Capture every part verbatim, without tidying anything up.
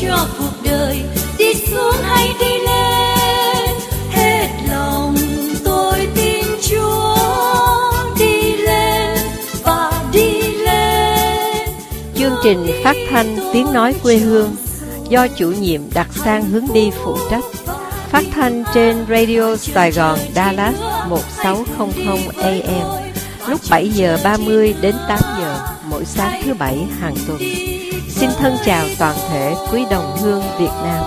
cho cuộc đời, đi xuống hay đi lên, hết lòng tôi tin Chúa, đi lên và đi lên. Chương trình phát thanh Tiếng Nói Quê Hương do chủ nhiệm đặt sang hướng đi phụ trách, phát thanh trên Radio Sài Gòn Dallas một sáu không không A M lúc bảy giờ ba mươi đến tám giờ mỗi sáng thứ bảy hàng tuần. Xin thân chào toàn thể quý đồng hương Việt Nam.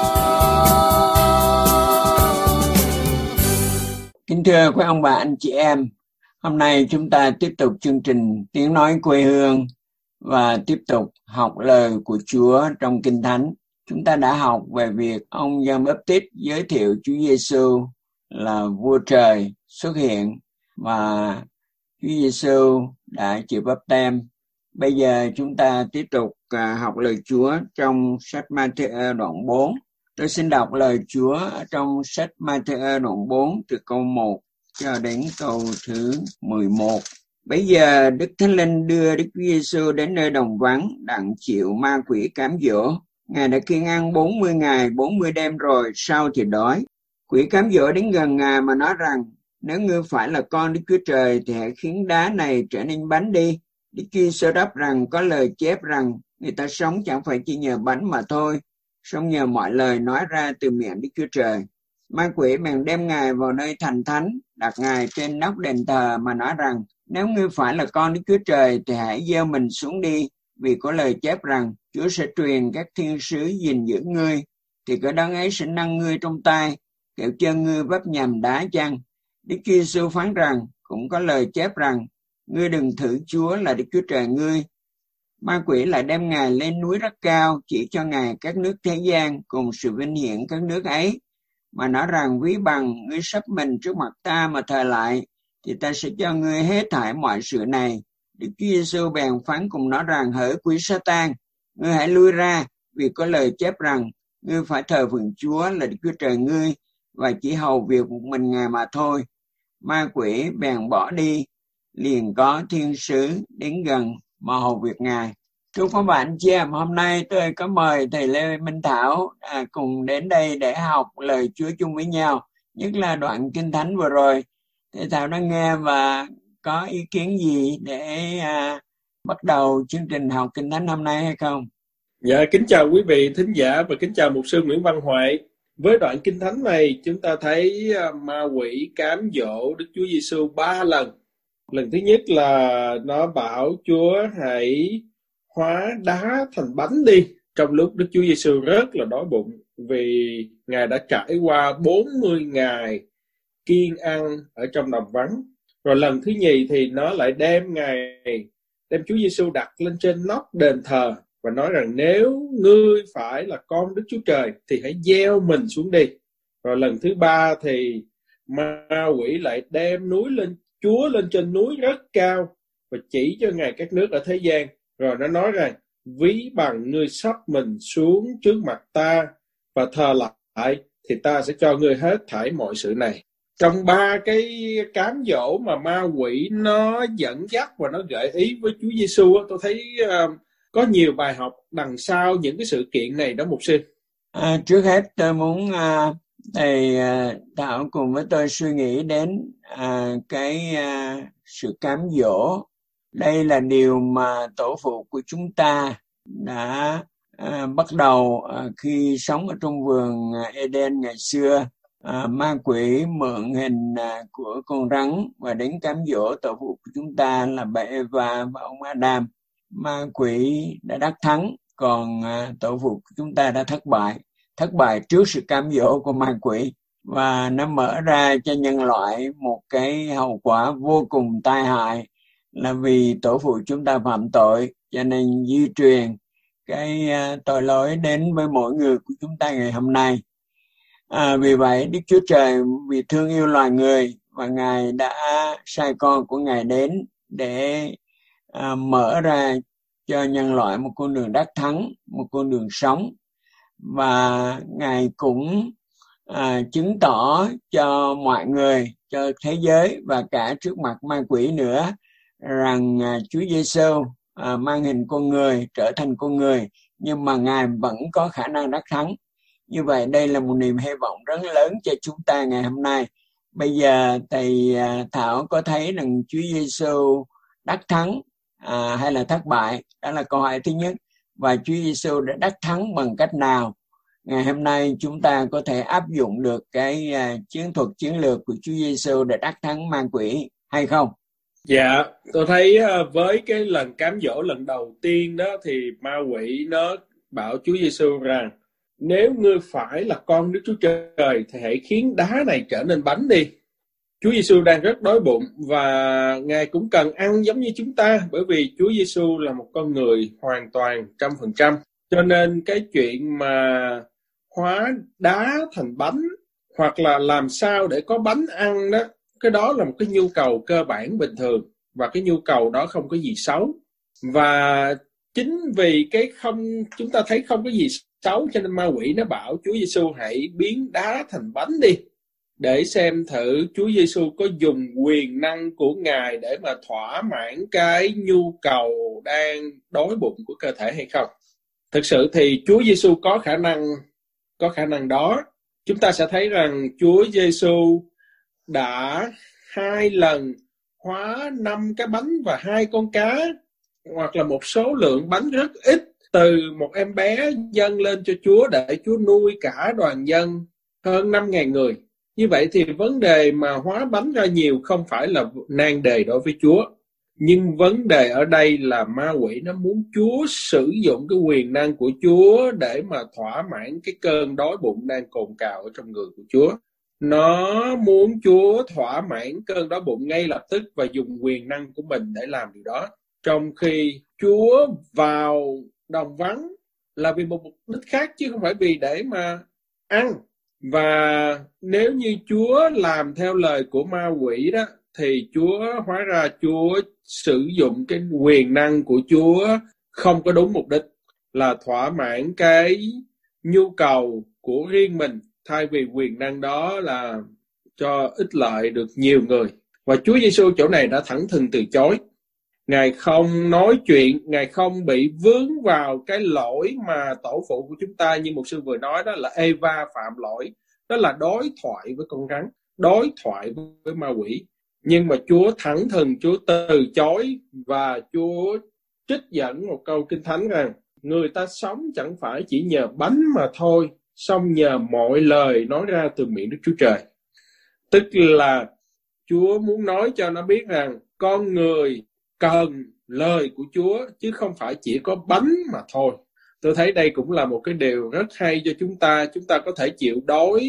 Kính thưa quý ông bà, anh chị em, hôm nay chúng ta tiếp tục chương trình Tiếng Nói Quê Hương và tiếp tục học lời của Chúa trong Kinh Thánh. Chúng ta đã học về việc ông Gioan Báp-tít giới thiệu Chúa Giêsu là vua trời xuất hiện và Chúa Giêsu đã chịu báp têm. Bây giờ chúng ta tiếp tục uh, học lời Chúa trong sách Ma-thi-ơ đoạn bốn. Tôi xin đọc lời Chúa trong sách Ma-thi-ơ đoạn bốn từ câu một cho đến câu thứ mười một. Bây giờ Đức Thánh Linh đưa Đức Chúa Giêsu đến nơi đồng vắng, đặng chịu ma quỷ cám dỗ. Ngài đã kiêng ăn bốn mươi ngày, bốn mươi đêm rồi, sau thì đói. Quỷ cám dỗ đến gần Ngài mà nói rằng, nếu ngươi phải là con Đức Chúa Trời thì hãy khiến đá này trở nên bánh đi. Đức Chúa Giêsu đáp rằng, có lời chép rằng, người ta sống chẳng phải chỉ nhờ bánh mà thôi, song nhờ mọi lời nói ra từ miệng Đức Chúa Trời. Ma quỷ bèn đem Ngài vào nơi thành thánh, đặt Ngài trên nóc đền thờ mà nói rằng, nếu ngươi phải là con Đức Chúa Trời thì hãy gieo mình xuống đi, vì có lời chép rằng, Chúa sẽ truyền các thiên sứ gìn giữ ngươi, thì cái đấng ấy sẽ nâng ngươi trong tay, kẻo chân ngươi vấp nhầm đá chăng. Đức Chúa Giêsu phán rằng, cũng có lời chép rằng, ngươi đừng thử Chúa là Đức Chúa Trời ngươi. Ma quỷ lại đem Ngài lên núi rất cao, chỉ cho Ngài các nước thế gian cùng sự vinh hiển các nước ấy, mà nói rằng, ví bằng ngươi sắp mình trước mặt ta mà thờ lại, thì ta sẽ cho ngươi hết thảy mọi sự này. Đức Chúa Giêsu bèn phán cùng nó rằng, hỡi quỷ Sa-tan, ngươi hãy lui ra, vì có lời chép rằng, ngươi phải thờ phượng Chúa là Đức Chúa Trời ngươi, và chỉ hầu việc một mình Ngài mà thôi. Ma quỷ bèn bỏ đi, liền có thiên sứ đến gần mà hầu việc Ngài. Thưa các bạn chị em, hôm nay tôi có mời thầy Lê Minh Thảo à, cùng đến đây để học lời Chúa chung với nhau, nhất là đoạn Kinh Thánh vừa rồi. Thầy Thảo đã nghe và có ý kiến gì để à, bắt đầu chương trình học Kinh Thánh hôm nay hay không? Dạ, kính chào quý vị thính giả và kính chào mục sư Nguyễn Văn Hoại. Với đoạn Kinh Thánh này, chúng ta thấy ma quỷ cám dỗ Đức Chúa Giêsu ba lần. Lần thứ nhất là nó bảo Chúa hãy hóa đá thành bánh đi, trong lúc Đức Chúa Giêsu rất là đói bụng, vì Ngài đã trải qua bốn mươi ngày kiêng ăn ở trong đồng vắng. Rồi lần thứ nhì thì nó lại đem Ngài, đem Chúa Giêsu đặt lên trên nóc đền thờ và nói rằng, nếu ngươi phải là con Đức Chúa Trời thì hãy gieo mình xuống đi. Rồi lần thứ ba thì ma quỷ lại đem núi lên Chúa lên trên núi rất cao và chỉ cho Ngài các nước ở thế gian. Rồi nó nói rằng, ví bằng ngươi sắp mình xuống trước mặt ta và thờ lại, thì ta sẽ cho ngươi hết thảy mọi sự này. Trong ba cái cám dỗ mà ma quỷ nó dẫn dắt và nó gợi ý với Chúa Giêsu, tôi thấy uh, có nhiều bài học đằng sau những cái sự kiện này đó mục sư. À, trước hết tôi muốn uh, thầy uh, Thảo cùng với tôi suy nghĩ đến uh, cái uh, sự cám dỗ. Đây là điều mà tổ phụ của chúng ta đã uh, bắt đầu uh, khi sống ở trong vườn uh, Eden ngày xưa. Uh, ma quỷ mượn hình uh, của con rắn và đến cám dỗ tổ phụ của chúng ta là bà Eva và ông Adam. Ma quỷ đã đắc thắng, còn uh, tổ phụ của chúng ta đã thất bại. Thất bại trước sự cám dỗ của ma quỷ, và nó mở ra cho nhân loại một cái hậu quả vô cùng tai hại, là vì tổ phụ chúng ta phạm tội, cho nên di truyền cái uh, tội lỗi đến với mỗi người của chúng ta ngày hôm nay. À, vì vậy Đức Chúa Trời vì thương yêu loài người và Ngài đã sai con của Ngài đến để à, mở ra cho nhân loại một con đường đắc thắng, một con đường sống. Và Ngài cũng à, chứng tỏ cho mọi người, cho thế giới và cả trước mặt ma quỷ nữa rằng à, Chúa Giêsu à, mang hình con người, trở thành con người nhưng mà Ngài vẫn có khả năng đắc thắng. Như vậy đây là một niềm hy vọng rất lớn cho chúng ta ngày hôm nay. Bây giờ thầy Thảo có thấy rằng Chúa Giêsu đắc thắng à, hay là thất bại? Đó là câu hỏi thứ nhất. Và Chúa Giêsu đã đắc thắng bằng cách nào? Ngày hôm nay chúng ta có thể áp dụng được cái uh, chiến thuật chiến lược của Chúa Giêsu để đắc thắng ma quỷ hay không? Dạ, tôi thấy uh, với cái lần cám dỗ lần đầu tiên đó thì ma quỷ nó bảo Chúa Giêsu rằng nếu ngươi phải là con Đức Chúa Trời thì hãy khiến đá này trở nên bánh đi. Chúa Giêsu đang rất đói bụng và Ngài cũng cần ăn giống như chúng ta, bởi vì Chúa Giêsu là một con người hoàn toàn trăm phần trăm. Cho nên cái chuyện mà hóa đá thành bánh hoặc là làm sao để có bánh ăn đó, cái đó là một cái nhu cầu cơ bản bình thường và cái nhu cầu đó không có gì xấu. Và chính vì cái không chúng ta thấy không có gì xấu cho nên ma quỷ nó bảo Chúa Giêsu hãy biến đá thành bánh đi, để xem thử Chúa Giêsu có dùng quyền năng của Ngài để mà thỏa mãn cái nhu cầu đang đói bụng của cơ thể hay không. Thực sự thì Chúa Giêsu có khả năng có khả năng đó. Chúng ta sẽ thấy rằng Chúa Giêsu đã hai lần hóa năm cái bánh và hai con cá, hoặc là một số lượng bánh rất ít, từ một em bé dâng lên cho Chúa để Chúa nuôi cả đoàn dân hơn năm nghìn người. Như vậy thì vấn đề mà hóa bánh ra nhiều không phải là nan đề đối với Chúa. Nhưng vấn đề ở đây là ma quỷ nó muốn Chúa sử dụng cái quyền năng của Chúa để mà thỏa mãn cái cơn đói bụng đang cồn cào ở trong người của Chúa. Nó muốn Chúa thỏa mãn cơn đói bụng ngay lập tức và dùng quyền năng của mình để làm điều đó. Trong khi Chúa vào đồng vắng là vì một mục đích khác chứ không phải vì để mà ăn. Và nếu như Chúa làm theo lời của ma quỷ đó, thì Chúa hóa ra Chúa sử dụng cái quyền năng của Chúa không có đúng mục đích, là thỏa mãn cái nhu cầu của riêng mình, thay vì quyền năng đó là cho ích lợi được nhiều người. Và Chúa Giêsu chỗ này đã thẳng thừng từ chối. Ngài không nói chuyện, Ngài không bị vướng vào cái lỗi mà tổ phụ của chúng ta, như mục sư vừa nói đó là Eva phạm lỗi. Đó là đối thoại với con rắn, đối thoại với ma quỷ. Nhưng mà Chúa thẳng thừng, Chúa từ chối, và Chúa trích dẫn một câu Kinh Thánh rằng người ta sống chẳng phải chỉ nhờ bánh mà thôi, song nhờ mọi lời nói ra từ miệng Đức Chúa Trời. Tức là Chúa muốn nói cho nó biết rằng con người cần lời của Chúa chứ không phải chỉ có bánh mà thôi. Tôi thấy đây cũng là một cái điều rất hay cho chúng ta. Chúng ta có thể chịu đói.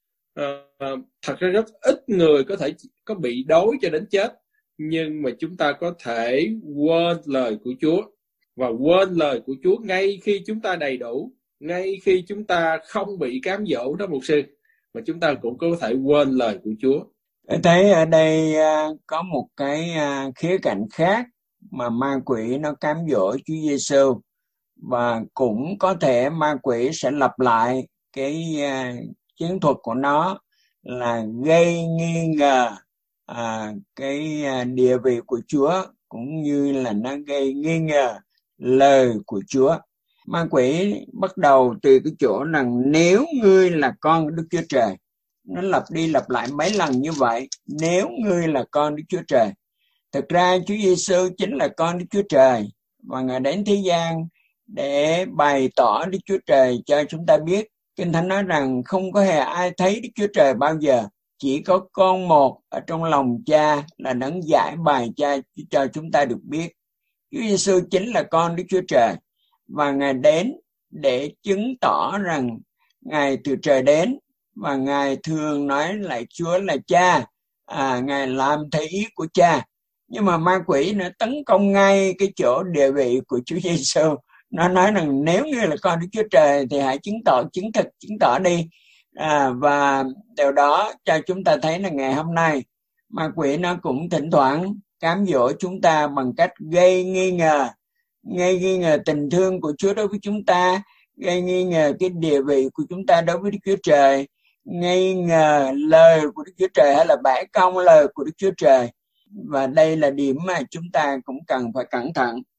Uh, thật ra rất ít người có thể có bị đói cho đến chết. Nhưng mà chúng ta có thể quên lời của Chúa. Và quên lời của Chúa ngay khi chúng ta đầy đủ. Ngay khi chúng ta không bị cám dỗ đó mục sư. Mà chúng ta cũng có thể quên lời của Chúa. Tôi thấy ở đây uh, có một cái uh, khía cạnh khác mà ma quỷ nó cám dỗ Chúa Giêsu. Và cũng có thể ma quỷ sẽ lặp lại cái uh, chiến thuật của nó là gây nghi ngờ uh, cái uh, địa vị của Chúa, cũng như là nó gây nghi ngờ lời của Chúa. Ma quỷ bắt đầu từ cái chỗ rằng nếu ngươi là con Đức Chúa Trời. Nó lặp đi lặp lại mấy lần như vậy. Nếu ngươi là con Đức Chúa Trời. Thực ra Chúa Giêsu chính là con Đức Chúa Trời, và Ngài đến thế gian để bày tỏ Đức Chúa Trời cho chúng ta biết. Kinh Thánh nói rằng không có hề ai thấy Đức Chúa Trời bao giờ, chỉ có con một ở trong lòng Cha là đấng giải bày Cha cho chúng ta được biết. Chúa Giêsu chính là con Đức Chúa Trời, và Ngài đến để chứng tỏ rằng Ngài từ trời đến, và Ngài thường nói lại Chúa là Cha, à, Ngài làm theo ý của Cha. Nhưng mà ma quỷ nó tấn công ngay cái chỗ địa vị của Chúa Giêsu. Nó nói rằng nếu như là con Đức Chúa Trời thì hãy chứng tỏ, chứng thực, chứng tỏ đi. À, và điều đó cho chúng ta thấy là ngày hôm nay ma quỷ nó cũng thỉnh thoảng cám dỗ chúng ta bằng cách gây nghi ngờ, gây nghi ngờ tình thương của Chúa đối với chúng ta, gây nghi ngờ cái địa vị của chúng ta đối với Đức Chúa Trời, nghi ngờ lời của Đức Chúa Trời hay là bãi công lời của Đức Chúa Trời. Và đây là điểm mà chúng ta cũng cần phải cẩn thận.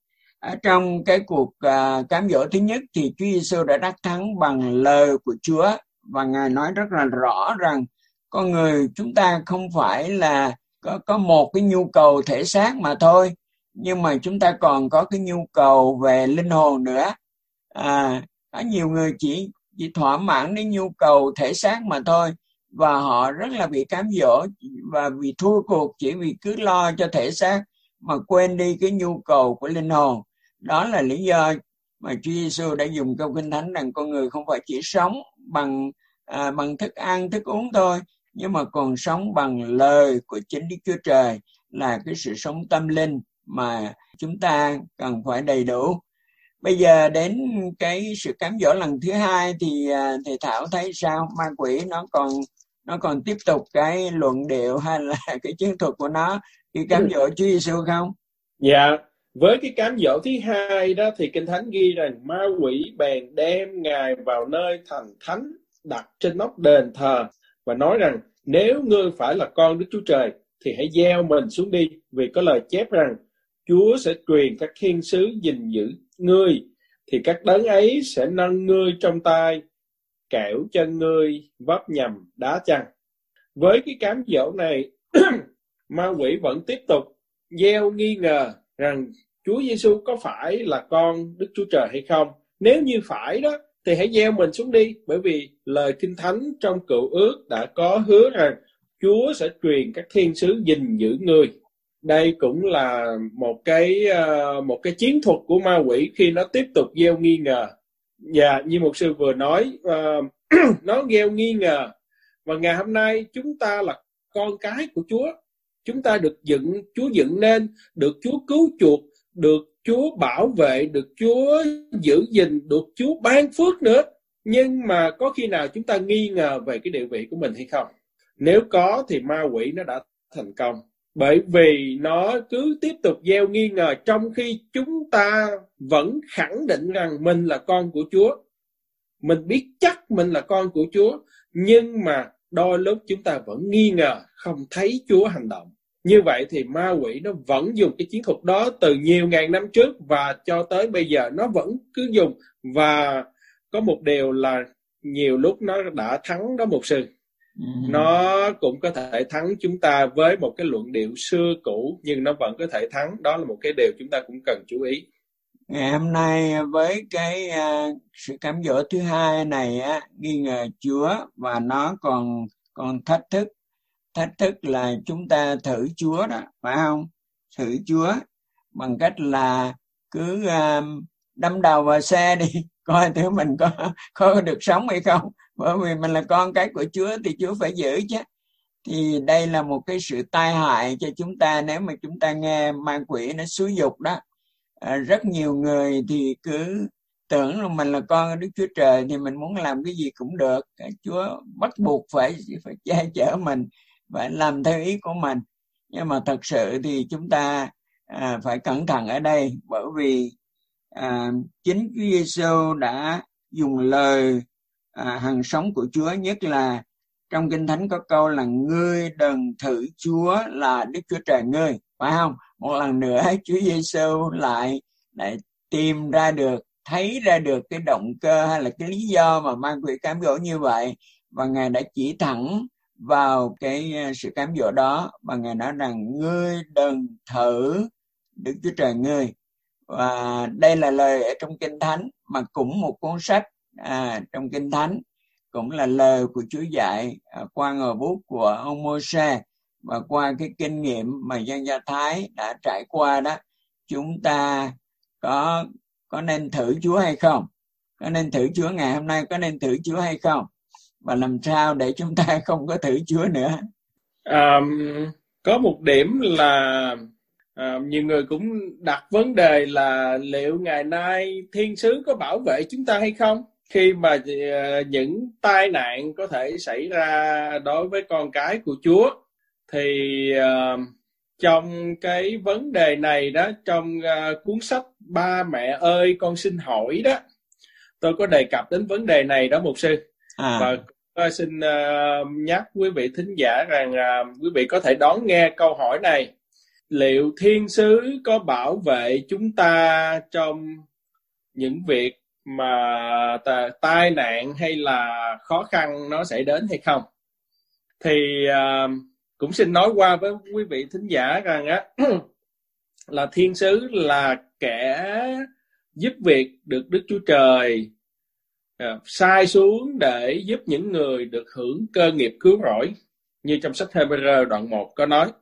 Ở trong cái cuộc uh, cám dỗ thứ nhất thì Chúa Giêsu đã đắc thắng bằng lời của Chúa, và Ngài nói rất là rõ rằng con người chúng ta không phải là có, có một cái nhu cầu thể xác mà thôi, nhưng mà chúng ta còn có cái nhu cầu về linh hồn nữa. À, có nhiều người chỉ, chỉ thỏa mãn đến nhu cầu thể xác mà thôi, và họ rất là bị cám dỗ và vì thua cuộc chỉ vì cứ lo cho thể xác mà quên đi cái nhu cầu của linh hồn. Đó là lý do mà Chúa Giêsu đã dùng câu Kinh Thánh rằng con người không phải chỉ sống bằng à, bằng thức ăn, thức uống thôi, nhưng mà còn sống bằng lời của chính Đức Chúa Trời, là cái sự sống tâm linh mà chúng ta cần phải đầy đủ. Bây giờ đến cái sự cám dỗ lần thứ hai thì à, thầy Thảo thấy sao? Ma quỷ nó còn nó còn tiếp tục cái luận điệu hay là cái chiến thuật của nó khi cám dỗ Chúa Giêsu không? Dạ, với cái cám dỗ thứ hai đó thì Kinh Thánh ghi rằng ma quỷ bèn đem Ngài vào nơi thành thánh, đặt trên nóc đền thờ và nói rằng nếu ngươi phải là con Đức Chúa Trời thì hãy gieo mình xuống đi, vì có lời chép rằng Chúa sẽ truyền các thiên sứ gìn giữ ngươi, thì các đấng ấy sẽ nâng ngươi trong tay, kẻo chân ngươi vấp nhầm đá chăng. Với cái cám dỗ này, ma quỷ vẫn tiếp tục gieo nghi ngờ rằng Chúa Giêsu có phải là con Đức Chúa Trời hay không. Nếu như phải đó thì hãy gieo mình xuống đi, bởi vì lời Kinh Thánh trong Cựu Ước đã có hứa rằng Chúa sẽ truyền các thiên sứ gìn giữ ngươi. Đây cũng là một cái uh, một cái chiến thuật của ma quỷ khi nó tiếp tục gieo nghi ngờ. Và như mục sư vừa nói, uh, nó gieo nghi ngờ. Và ngày hôm nay chúng ta là con cái của Chúa. Chúng ta được dựng, Chúa dựng nên, được Chúa cứu chuộc, được Chúa bảo vệ, được Chúa giữ gìn, được Chúa ban phước nữa. Nhưng mà có khi nào chúng ta nghi ngờ về cái địa vị của mình hay không? Nếu có thì ma quỷ nó đã thành công. Bởi vì nó cứ tiếp tục gieo nghi ngờ trong khi chúng ta vẫn khẳng định rằng mình là con của Chúa. Mình biết chắc mình là con của Chúa, nhưng mà đôi lúc chúng ta vẫn nghi ngờ, không thấy Chúa hành động. Như vậy thì ma quỷ nó vẫn dùng cái chiến thuật đó từ nhiều ngàn năm trước và cho tới bây giờ nó vẫn cứ dùng. Và có một điều là nhiều lúc nó đã thắng đó mục sư. Ừ. Nó cũng có thể thắng chúng ta với một cái luận điệu xưa cũ, nhưng nó vẫn có thể thắng. Đó là một cái điều chúng ta cũng cần chú ý. Ngày hôm nay với cái uh, sự cám dỗ thứ hai này á, nghi ngờ Chúa, và nó còn còn thách thức. Thách thức là chúng ta thử Chúa đó, phải không? Thử Chúa bằng cách là cứ uh, đâm đầu vào xe đi, coi thử mình có, có được sống hay không. Bởi vì mình là con cái của Chúa thì Chúa phải giữ chứ. Thì đây là một cái sự tai hại cho chúng ta nếu mà chúng ta nghe ma quỷ nó xúi giục đó. À, rất nhiều người thì cứ tưởng là mình là con Đức Chúa Trời thì mình muốn làm cái gì cũng được. Chúa bắt buộc phải phải che chở mình, phải làm theo ý của mình. Nhưng mà thật sự thì chúng ta à, phải cẩn thận ở đây, bởi vì à, chính Chúa Giêsu đã dùng lời à, hằng sống của Chúa, nhất là trong Kinh Thánh có câu là ngươi đừng thử Chúa là Đức Chúa Trời ngươi, phải không? Một lần nữa Chúa Giêsu lại lại tìm ra được, thấy ra được cái động cơ hay là cái lý do mà ma quỷ cám dỗ như vậy, và Ngài đã chỉ thẳng vào cái sự cám dỗ đó, và Ngài nói rằng ngươi đừng thử Đức Chúa Trời ngươi. Và đây là lời ở trong Kinh Thánh, mà cũng một cuốn sách à, trong Kinh Thánh, cũng là lời của Chúa dạy à, qua ngòi bút của ông Mô-se, và qua cái kinh nghiệm mà dân Do Thái đã trải qua đó. Chúng ta có có nên thử Chúa hay không? Có nên thử Chúa ngày hôm nay, có nên thử Chúa hay không? Và làm sao để chúng ta không có thử Chúa nữa? À, có một điểm là à, nhiều người cũng đặt vấn đề là liệu ngày nay thiên sứ có bảo vệ chúng ta hay không? Khi mà uh, những tai nạn có thể xảy ra đối với con cái của Chúa, thì uh, trong cái vấn đề này đó, trong uh, cuốn sách Ba Mẹ ơi con xin hỏi đó, tôi có đề cập đến vấn đề này đó mục sư. À. Và tôi xin uh, nhắc quý vị thính giả rằng uh, quý vị có thể đón nghe câu hỏi này liệu thiên sứ có bảo vệ chúng ta trong những việc mà tai nạn hay là khó khăn nó sẽ đến hay không? Thì uh, cũng xin nói qua với quý vị thính giả rằng á là thiên sứ là kẻ giúp việc được Đức Chúa Trời uh, sai xuống để giúp những người được hưởng cơ nghiệp cứu rỗi, như trong sách Hê-bơ-rơ đoạn một có nói.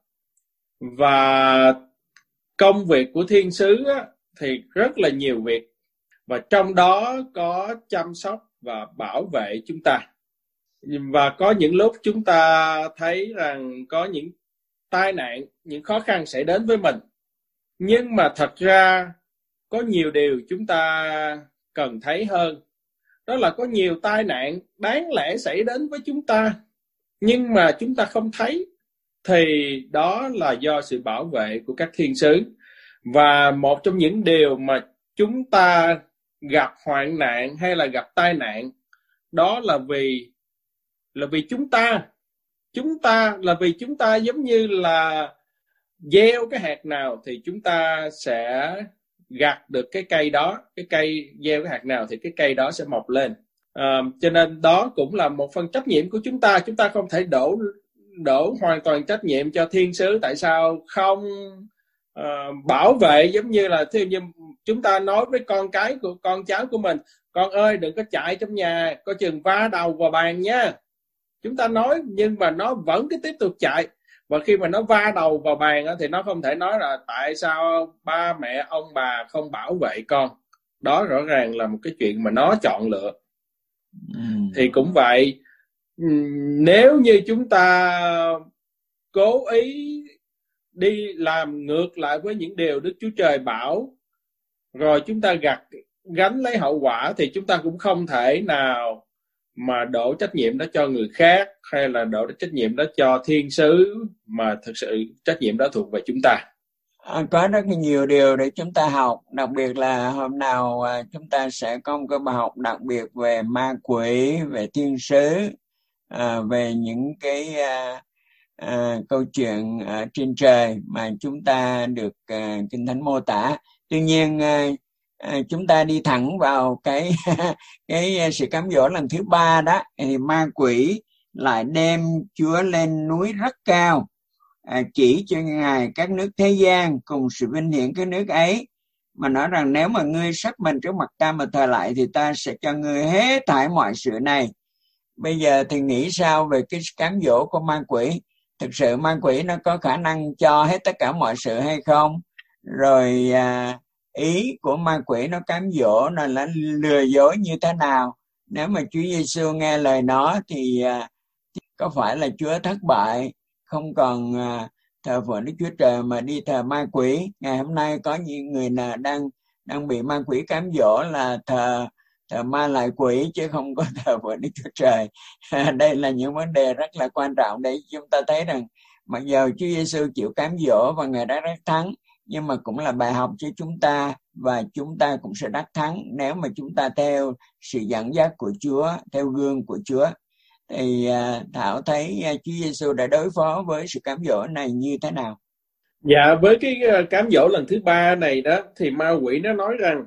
Và công việc của thiên sứ á, thì rất là nhiều việc, và trong đó có chăm sóc và bảo vệ chúng ta. Và có những lúc chúng ta thấy rằng có những tai nạn, những khó khăn sẽ đến với mình. Nhưng mà thật ra có nhiều điều chúng ta cần thấy hơn. Đó là có nhiều tai nạn đáng lẽ xảy đến với chúng ta, nhưng mà chúng ta không thấy. Thì đó là do sự bảo vệ của các thiên sứ. Và một trong những điều mà chúng ta gặp hoạn nạn hay là gặp tai nạn, đó là vì là vì chúng ta chúng ta là vì chúng ta giống như là gieo cái hạt nào thì chúng ta sẽ gặt được cái cây đó. Cái cây gieo cái hạt nào thì cái cây đó sẽ mọc lên. À, cho nên đó cũng là một phần trách nhiệm của chúng ta. Chúng ta không thể đổ đổ hoàn toàn trách nhiệm cho thiên sứ. Tại sao không uh, bảo vệ, giống như là theo như chúng ta nói với con cái của con cháu của mình: con ơi, đừng có chạy trong nhà, có chừng va đầu vào bàn nha. Chúng ta nói, nhưng mà nó vẫn cứ tiếp tục chạy. Và khi mà nó va đầu vào bàn thì nó không thể nói là tại sao ba mẹ ông bà không bảo vệ con. Đó rõ ràng là một cái chuyện mà nó chọn lựa. ừ. Thì cũng vậy, nếu như chúng ta cố ý đi làm ngược lại với những điều Đức Chúa Trời bảo, rồi chúng ta gặt gánh lấy hậu quả, thì chúng ta cũng không thể nào mà đổ trách nhiệm đó cho người khác, hay là đổ trách nhiệm đó cho thiên sứ, mà thực sự trách nhiệm đó thuộc về chúng ta. À, có rất nhiều điều để chúng ta học, đặc biệt là hôm nào à, chúng ta sẽ có một cái bài học đặc biệt về ma quỷ, về thiên sứ, à, về những cái à, à, câu chuyện à, trên trời mà chúng ta được à, Kinh Thánh mô tả. Tuy nhiên à, à, chúng ta đi thẳng vào cái cái sự cám dỗ lần thứ ba đó, thì ma quỷ lại đem Chúa lên núi rất cao, à, chỉ cho Ngài các nước thế gian cùng sự vinh hiển cái nước ấy, mà nói rằng nếu mà ngươi sắp mình trước mặt ta mà thờ lại thì ta sẽ cho ngươi hết thảy mọi sự này. Bây giờ thì nghĩ sao về cái cám dỗ của ma quỷ? Thực sự ma quỷ nó có khả năng cho hết tất cả mọi sự hay không? Rồi à, ý của ma quỷ nó cám dỗ nó là lừa dối như thế nào? Nếu mà Chúa Giêsu nghe lời nó thì à, có phải là Chúa thất bại, không còn à, thờ phượng Đức Chúa Trời mà đi thờ ma quỷ? Ngày hôm nay có những người nào đang đang bị ma quỷ cám dỗ là thờ thờ ma lại quỷ chứ không có thờ phượng Đức Chúa Trời. Đây là những vấn đề rất là quan trọng để chúng ta thấy rằng mặc dù Chúa Giêsu chịu cám dỗ và Ngài đã đắc thắng, nhưng mà cũng là bài học cho chúng ta, và chúng ta cũng sẽ đắc thắng nếu mà chúng ta theo sự dẫn dắt của Chúa, theo gương của Chúa. Thì uh, Thảo thấy uh, Chúa Giêsu đã đối phó với sự cám dỗ này như thế nào? Dạ, với cái cám dỗ lần thứ ba này đó, thì ma quỷ nó nói rằng: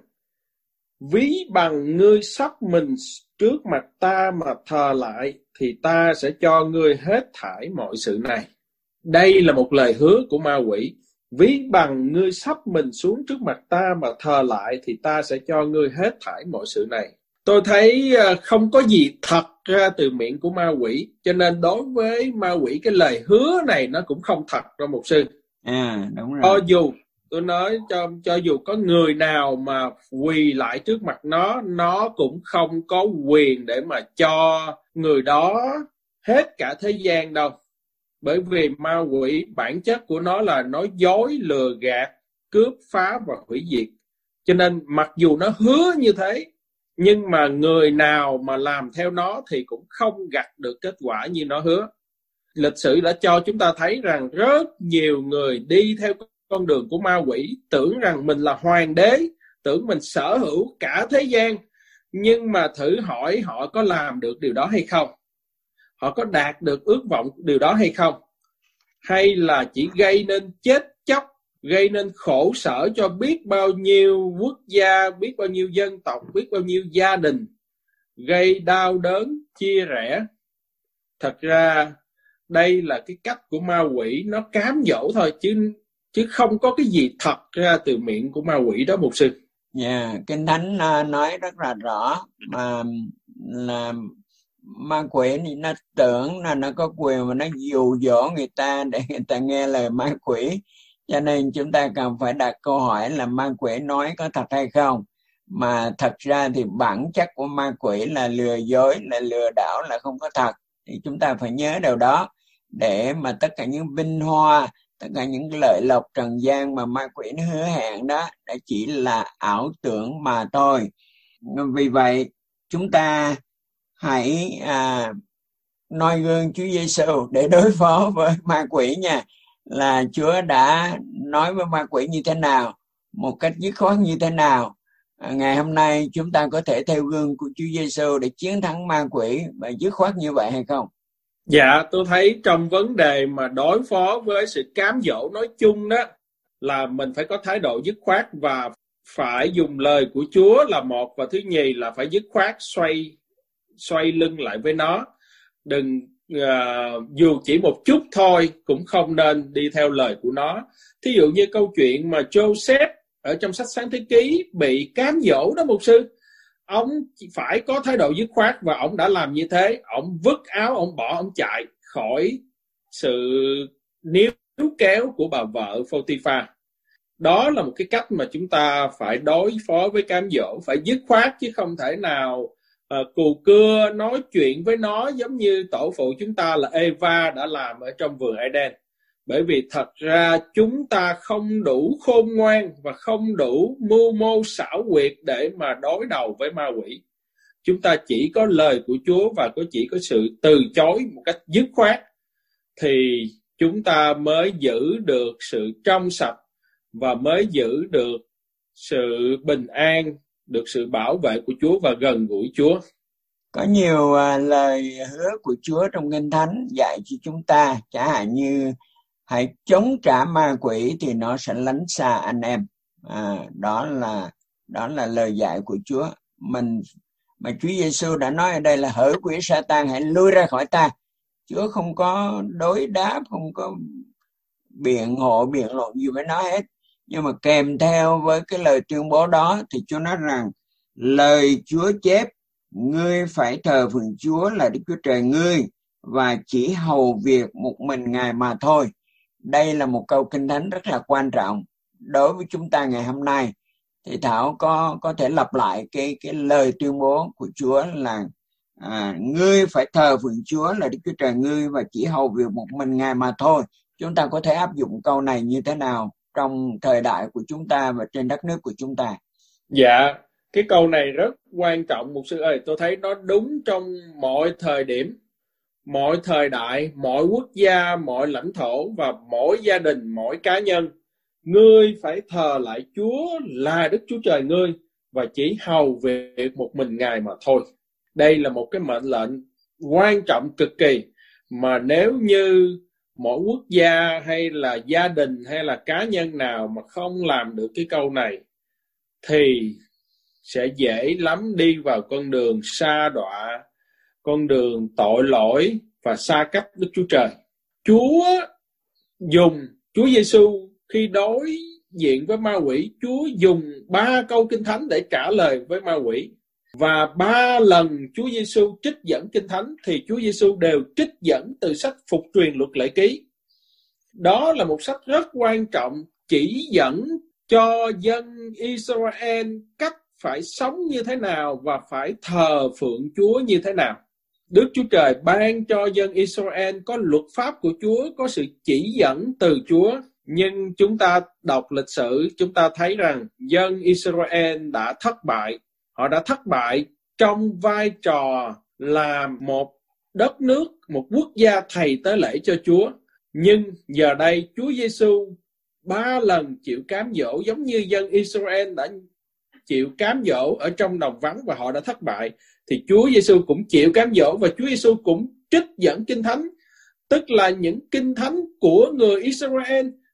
ví bằng ngươi sắp mình trước mặt ta mà thờ lại, thì ta sẽ cho ngươi hết thảy mọi sự này. Đây là một lời hứa của ma quỷ. Ví bằng ngươi sắp mình xuống trước mặt ta mà thờ lại, thì ta sẽ cho ngươi hết thảy mọi sự này. Tôi thấy không có gì thật ra từ miệng của ma quỷ, cho nên đối với ma quỷ cái lời hứa này nó cũng không thật đâu mục sư. À, đúng rồi. Cho dù tôi nói cho cho dù có người nào mà quỳ lại trước mặt nó, nó cũng không có quyền để mà cho người đó hết cả thế gian đâu. Bởi vì ma quỷ bản chất của nó là nói dối, lừa gạt, cướp phá và hủy diệt. Cho nên mặc dù nó hứa như thế, nhưng mà người nào mà làm theo nó thì cũng không gặt được kết quả như nó hứa. Lịch sử đã cho chúng ta thấy rằng rất nhiều người đi theo con đường của ma quỷ, tưởng rằng mình là hoàng đế, tưởng mình sở hữu cả thế gian. Nhưng mà thử hỏi họ có làm được điều đó hay không? Họ có đạt được ước vọng điều đó hay không? Hay là chỉ gây nên chết chóc gây nên khổ sở cho biết bao nhiêu quốc gia, biết bao nhiêu dân tộc, biết bao nhiêu gia đình, gây đau đớn, chia rẽ. Thật ra đây là cái cách của ma quỷ, nó cám dỗ thôi, chứ chứ không có cái gì thật ra từ miệng của ma quỷ đó, mục sư. Dạ, yeah, Kinh Thánh nói rất là rõ mà là ma quỷ nó tưởng là nó có quyền mà nó dụ dỗ người ta để người ta nghe lời ma quỷ. Cho nên chúng ta cần phải đặt câu hỏi là ma quỷ nói có thật hay không. Mà thật ra thì bản chất của ma quỷ là lừa dối, là lừa đảo, là không có thật. Thì chúng ta phải nhớ điều đó, để mà tất cả những vinh hoa, tất cả những lợi lộc trần gian mà ma quỷ nó hứa hẹn đó, đã chỉ là ảo tưởng mà thôi. Vì vậy chúng ta hãy à, noi gương Chúa Giêsu để đối phó với ma quỷ nha. Là Chúa đã nói với ma quỷ như thế nào, một cách dứt khoát như thế nào. À, ngày hôm nay chúng ta có thể theo gương của Chúa Giêsu để chiến thắng ma quỷ và dứt khoát như vậy hay không? Dạ, tôi thấy trong vấn đề mà đối phó với sự cám dỗ nói chung đó, là mình phải có thái độ dứt khoát và phải dùng lời của Chúa là một, và thứ nhì là phải dứt khoát xoay xoay lưng lại với nó. Đừng uh, dù chỉ một chút thôi cũng không nên đi theo lời của nó. Thí dụ như câu chuyện mà Joseph ở trong sách Sáng Thế Ký bị cám dỗ đó, mục sư. Ông phải có thái độ dứt khoát, và ông đã làm như thế. Ông vứt áo, ông bỏ, ông chạy khỏi sự níu kéo của bà vợ Photiphar. Đó là một cái cách mà chúng ta phải đối phó với cám dỗ, phải dứt khoát, chứ không thể nào uh, cù cưa nói chuyện với nó giống như tổ phụ chúng ta là Eva đã làm ở trong vườn Eden. Bởi vì thật ra chúng ta không đủ khôn ngoan và không đủ mưu mô xảo quyệt để mà đối đầu với ma quỷ. Chúng ta chỉ có lời của Chúa và có chỉ có sự từ chối một cách dứt khoát, thì chúng ta mới giữ được sự trong sạch và mới giữ được sự bình an, được sự bảo vệ của Chúa và gần gũi Chúa. Có nhiều uh, lời hứa của Chúa trong Kinh Thánh dạy cho chúng ta, chẳng hạn như hãy chống trả ma quỷ thì nó sẽ lánh xa anh em. À, đó là đó là lời dạy của Chúa. Mình mà Chúa Giêsu đã nói ở đây là hỡi quỷ Sa-tan hãy lui ra khỏi ta. Chúa không có đối đáp, không có biện hộ, biện luận gì với nó hết. Nhưng mà kèm theo với cái lời tuyên bố đó thì Chúa nói rằng lời Chúa chép, ngươi phải thờ phượng Chúa là Đức Chúa Trời ngươi và chỉ hầu việc một mình Ngài mà thôi. Đây là một câu Kinh Thánh rất là quan trọng đối với chúng ta ngày hôm nay. Thì Thảo có có thể lặp lại cái cái lời tuyên bố của Chúa là à, ngươi phải thờ phượng Chúa là Đức Chúa Trời ngươi và chỉ hầu việc một mình Ngài mà thôi. Chúng ta có thể áp dụng câu này như thế nào trong thời đại của chúng ta và trên đất nước của chúng ta? Dạ, cái câu này rất quan trọng, mục sư ơi. Tôi thấy nó đúng trong mọi thời điểm, mọi thời đại, mọi quốc gia, mọi lãnh thổ và mỗi gia đình, mỗi cá nhân. Ngươi phải thờ lại Chúa là Đức Chúa Trời ngươi và chỉ hầu việc một mình Ngài mà thôi. Đây là một cái mệnh lệnh quan trọng cực kỳ, mà nếu như mỗi quốc gia hay là gia đình hay là cá nhân nào mà không làm được cái câu này thì sẽ dễ lắm đi vào con đường sa đọa, con đường tội lỗi và xa cách Đức Chúa Trời. Chúa dùng, Chúa Giêsu khi đối diện với ma quỷ, Chúa dùng ba câu Kinh Thánh để trả lời với ma quỷ. Và ba lần Chúa Giêsu trích dẫn Kinh Thánh thì Chúa Giêsu đều trích dẫn từ sách Phục Truyền Luật Lệ Ký. Đó là một sách rất quan trọng, chỉ dẫn cho dân Israel cách phải sống như thế nào và phải thờ phượng Chúa như thế nào. Đức Chúa Trời ban cho dân Israel có luật pháp của Chúa, có sự chỉ dẫn từ Chúa. Nhưng chúng ta đọc lịch sử, chúng ta thấy rằng dân Israel đã thất bại. Họ đã thất bại trong vai trò là một đất nước, một quốc gia thầy tế lễ cho Chúa. Nhưng giờ đây Chúa Giêsu ba lần chịu cám dỗ giống như dân Israel đã chịu cám dỗ ở trong đồng vắng và họ đã thất bại. Thì Chúa Giêsu cũng chịu cám dỗ và Chúa Giêsu cũng trích dẫn Kinh Thánh, tức là những Kinh Thánh của người Israel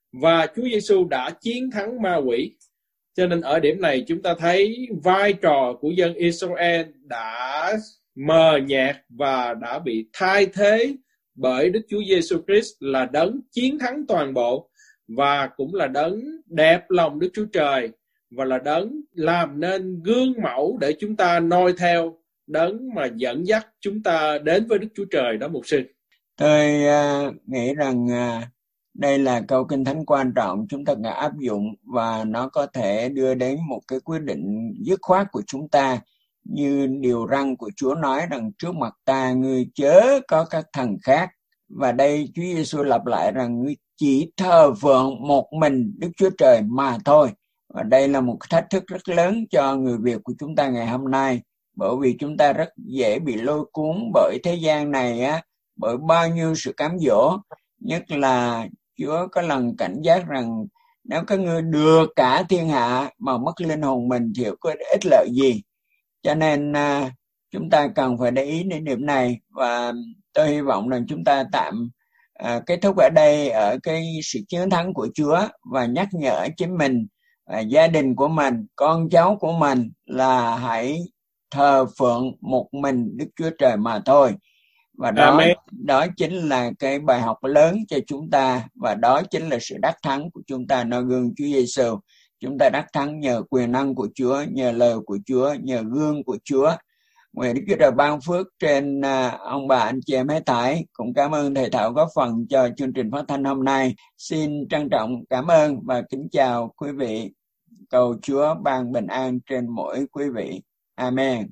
và Chúa Giêsu đã chiến thắng ma quỷ. Cho nên ở điểm này chúng ta thấy vai trò của dân Israel đã mờ nhạt và đã bị thay thế bởi Đức Chúa Giêsu Christ là đấng chiến thắng toàn bộ, và cũng là đấng đẹp lòng Đức Chúa Trời, và là đấng làm nên gương mẫu để chúng ta noi theo, đấng mà dẫn dắt chúng ta đến với Đức Chúa Trời đó mục sư. Tôi uh, nghĩ rằng uh, đây là câu Kinh Thánh quan trọng chúng ta cần áp dụng, và nó có thể đưa đến một cái quyết định dứt khoát của chúng ta, như điều răn của Chúa nói rằng trước mặt ta ngươi chớ có các thần khác. Và đây Chúa Giêsu lặp lại rằng ngươi chỉ thờ phượng một mình Đức Chúa Trời mà thôi. Và đây là một thách thức rất lớn cho người Việt của chúng ta ngày hôm nay, bởi vì chúng ta rất dễ bị lôi cuốn bởi thế gian này á, bởi bao nhiêu sự cám dỗ. Nhất là Chúa có lần cảnh giác rằng nếu các ngươi được cả thiên hạ mà mất linh hồn mình thì có ích lợi gì. Cho nên à, chúng ta cần phải để ý đến điểm này, và tôi hy vọng rằng chúng ta tạm à, kết thúc ở đây ở cái sự chiến thắng của Chúa, và nhắc nhở chính mình, à, gia đình của mình, con cháu của mình là hãy thờ phượng một mình Đức Chúa Trời mà thôi. Và đó, Amen. đó chính là cái bài học lớn cho chúng ta, và đó chính là sự đắc thắng của chúng ta noi gương Chúa Giêsu. Chúng ta đắc thắng nhờ quyền năng của Chúa, nhờ lời của Chúa, nhờ gương của Chúa. Nguyện Đức Chúa Trời ban phước trên uh, ông bà anh chị em hết thảy. Cũng cảm ơn thầy Thảo góp phần cho chương trình phát thanh hôm nay. Xin trân trọng cảm ơn và kính chào quý vị. Cầu Chúa ban bình an trên mỗi quý vị. Amen.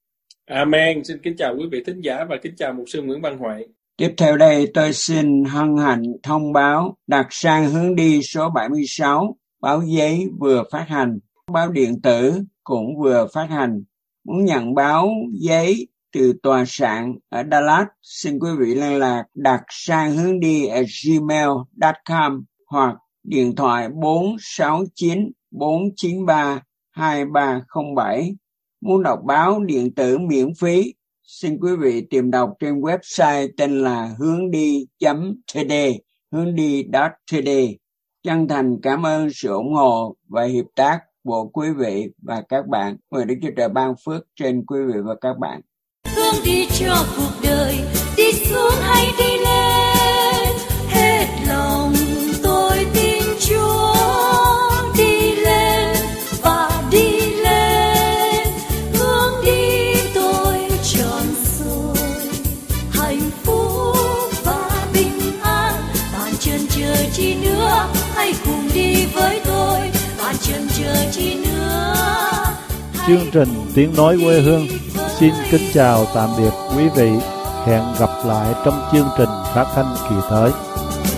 Amen. Xin kính chào quý vị thính giả và kính chào mục sư Nguyễn Văn Huệ. Tiếp theo đây tôi xin hân hạnh thông báo đặt sang hướng đi số bảy mươi sáu, báo giấy vừa phát hành, báo điện tử cũng vừa phát hành. Muốn nhận báo giấy từ tòa soạn ở Dallas, xin quý vị liên lạc đặt sang hướng đi at gmail chấm com hoặc điện thoại bốn sáu chín bốn chín ba hai ba không bảy. Muốn đọc báo điện tử miễn phí, xin quý vị tìm đọc trên website tên là hướng đi chấm t d, hướng đi chấm t d. Chân thành cảm ơn sự ủng hộ và hiệp tác của quý vị và các bạn. Nguyện Đức Chúa Trời ban phước trên quý vị và các bạn. Hướng đi cho cuộc đời, đi xuống hay đi lên, hết lòng tôi tin Chúa. Đi lên và đi lên, hướng đi tôi trọn rồi, hạnh phúc và bình an. Bạn chần chờ chi nữa, hãy cùng đi với tôi. Bạn chần chờ chi nữa. Chương trình Tiếng Nói Quê Hương xin kính chào tạm biệt quý vị. Hẹn gặp lại trong chương trình phát thanh kỳ tới.